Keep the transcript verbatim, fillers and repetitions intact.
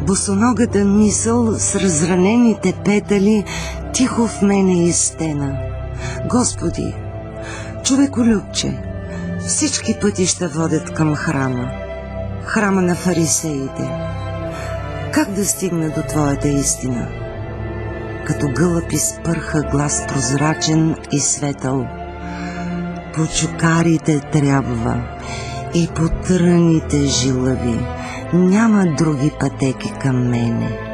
Босоногата мисъл с разранените петали тихо в мене изстена. Господи, човеколюбче, всички пътища водят към храма, храма на фарисеите. Как да стигна до Твоята истина? Като гълъб изпърха глас прозрачен и светъл. По чукарите трябва и по тръните жилави, няма други пътеки към мене.